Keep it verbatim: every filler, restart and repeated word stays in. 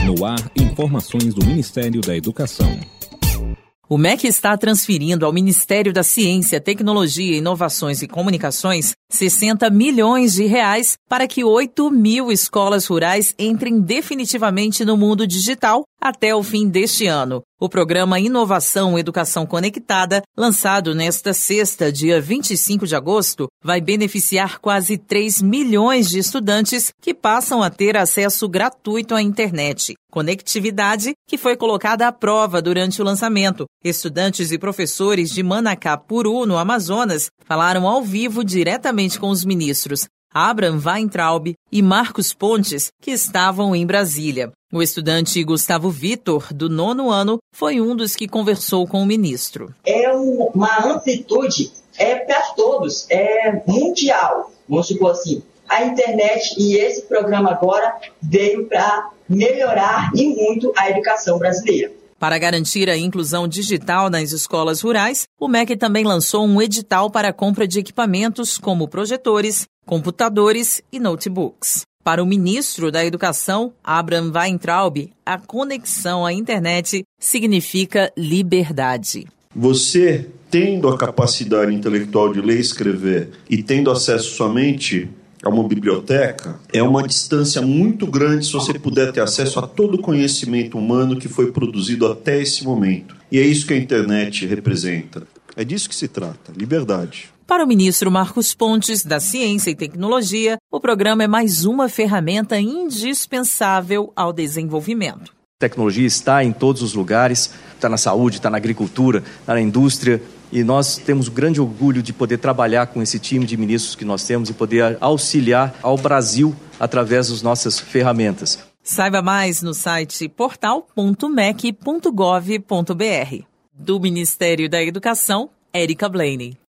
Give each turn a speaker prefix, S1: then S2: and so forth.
S1: No ar, informações do Ministério da Educação.
S2: O M E C está transferindo ao Ministério da Ciência, Tecnologia, Inovações e Comunicações sessenta milhões de reais para que oito mil escolas rurais entrem definitivamente no mundo digital até o fim deste ano. O programa Inovação Educação Conectada, lançado nesta sexta, dia vinte e cinco de agosto, vai beneficiar quase três milhões de estudantes que passam a ter acesso gratuito à internet. Conectividade que foi colocada à prova durante o lançamento. Estudantes e professores de Manacapuru, no Amazonas, falaram ao vivo diretamente com os ministros Abraham Weintraub e Marcos Pontes, que estavam em Brasília. O estudante Gustavo Vitor, do nono ano, foi um dos que conversou com o ministro.
S3: É uma amplitude, é para todos, é mundial, vamos supor assim. A internet e esse programa agora veio para melhorar e muito a educação brasileira.
S2: Para garantir a inclusão digital nas escolas rurais, o M E C também lançou um edital para a compra de equipamentos como projetores, computadores e notebooks. Para o ministro da Educação, Abraham Weintraub, a conexão à internet significa liberdade.
S4: Você, tendo a capacidade intelectual de ler e escrever e tendo acesso somente a uma biblioteca, é uma distância muito grande se você puder ter acesso a todo o conhecimento humano que foi produzido até esse momento. E é isso que a internet representa. É disso que se trata, liberdade.
S2: Para o ministro Marcos Pontes, da Ciência e Tecnologia, o programa é mais uma ferramenta indispensável ao desenvolvimento.
S5: A tecnologia está em todos os lugares, está na saúde, está na agricultura, está na indústria, e nós temos o grande orgulho de poder trabalhar com esse time de ministros que nós temos e poder auxiliar ao Brasil através das nossas ferramentas.
S2: Saiba mais no site portal ponto mec ponto gov ponto br. Do Ministério da Educação, Érica Blaney.